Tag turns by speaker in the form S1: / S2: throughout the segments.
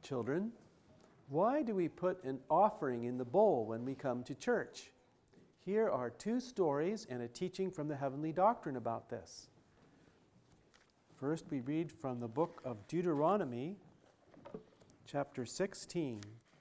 S1: Children, why do we put an offering in the bowl when we come to church? Here are two stories and a teaching from the Heavenly Doctrine about this. First, we read from the book of Deuteronomy, chapter 16.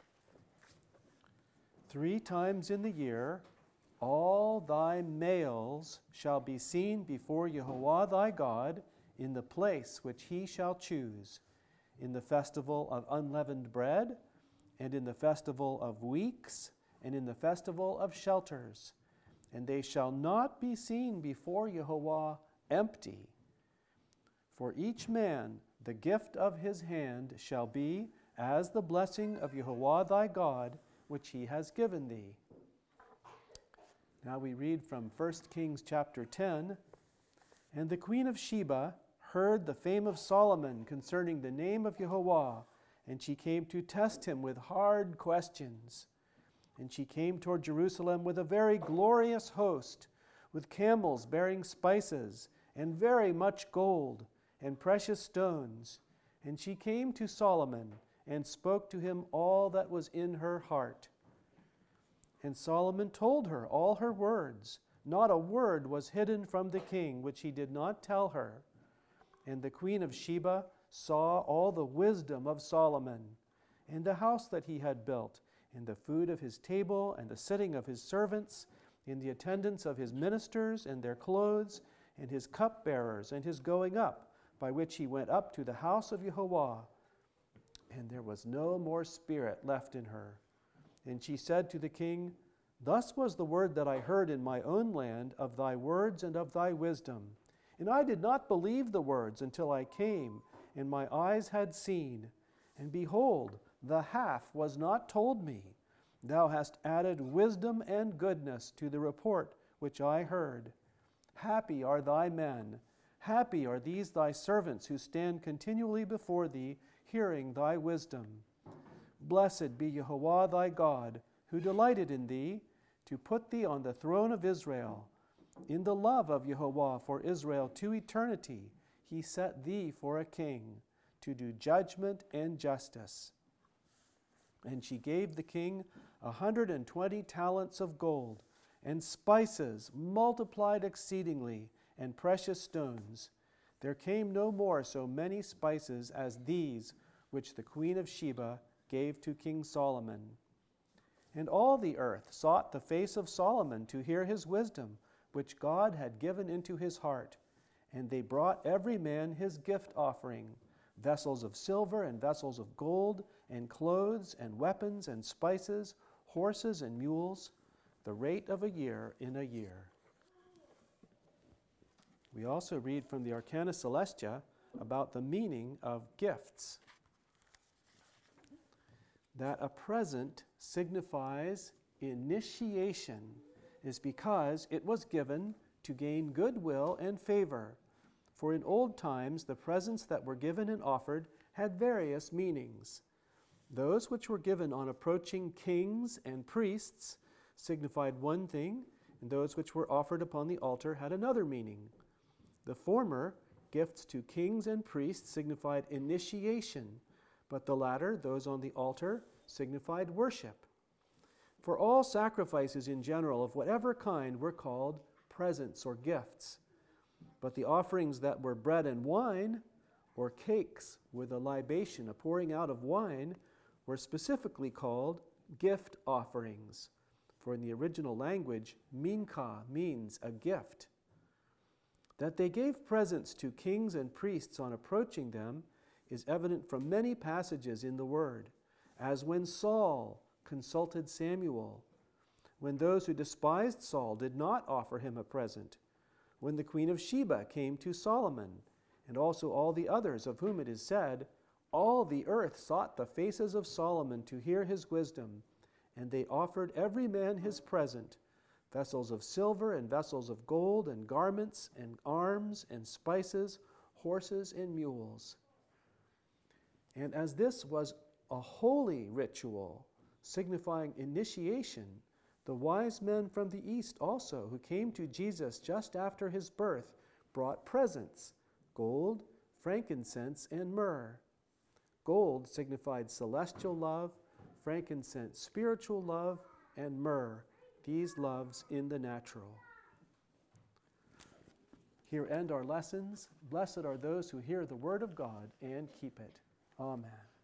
S1: 3 times in the year, all thy males shall be seen before Jehovah thy God in the place which he shall choose, in the festival of unleavened bread, and in the festival of weeks, and in the festival of shelters. And they shall not be seen before Jehovah empty. For each man the gift of his hand shall be as the blessing of Jehovah thy God, which he has given thee. Now we read from 1 Kings chapter 10. And the queen of Sheba heard the fame of Solomon concerning the name of Jehovah, and she came to test him with hard questions. And she came toward Jerusalem with a very glorious host, with camels bearing spices, and very much gold, and precious stones. And she came to Solomon, and spoke to him all that was in her heart. And Solomon told her all her words. Not a word was hidden from the king, which he did not tell her. And the queen of Sheba saw all the wisdom of Solomon, and the house that he had built, and the food of his table, and the sitting of his servants, in the attendance of his ministers, and their clothes, and his cupbearers, and his going up, by which he went up to the house of Jehovah. And there was no more spirit left in her. And she said to the king, Thus was the word that I heard in my own land of thy words and of thy wisdom. And I did not believe the words until I came, and my eyes had seen. And behold, the half was not told me. Thou hast added wisdom and goodness to the report which I heard. Happy are thy men. Happy are these thy servants who stand continually before thee, hearing thy wisdom. Blessed be Jehovah thy God, who delighted in thee, to put thee on the throne of Israel. In the love of Jehovah for Israel to eternity, he set thee for a king, to do judgment and justice. And she gave the king 120 talents of gold, and spices multiplied exceedingly, and precious stones. There came no more so many spices as these which the queen of Sheba gave to King Solomon. And all the earth sought the face of Solomon to hear his wisdom, which God had given into his heart. And they brought every man his gift offering, vessels of silver and vessels of gold, and clothes and weapons and spices, horses and mules, the rate of a year in a year. We also read from the Arcana Celestia about the meaning of gifts. That a present signifies initiation is because it was given to gain goodwill and favor. For in old times the presents that were given and offered had various meanings. Those which were given on approaching kings and priests signified one thing, and those which were offered upon the altar had another meaning. The former, gifts to kings and priests, signified initiation, but the latter, those on the altar, signified worship. For all sacrifices in general of whatever kind were called presents or gifts. But the offerings that were bread and wine, or cakes with a libation, a pouring out of wine, were specifically called gift offerings. For in the original language, mincha means a gift. That they gave presents to kings and priests on approaching them is evident from many passages in the Word, as when Saul consulted Samuel, when those who despised Saul did not offer him a present, when the queen of Sheba came to Solomon, and also all the others of whom it is said, All the earth sought the faces of Solomon to hear his wisdom, and they offered every man his present, vessels of silver and vessels of gold, and garments and arms and spices, horses and mules. And as this was a holy ritual, signifying initiation, the wise men from the east also, who came to Jesus just after his birth, brought presents, gold, frankincense, and myrrh. Gold signified celestial love, frankincense spiritual love, and myrrh, these loves in the natural. Here end our lessons. Blessed are those who hear the word of God and keep it. Amen.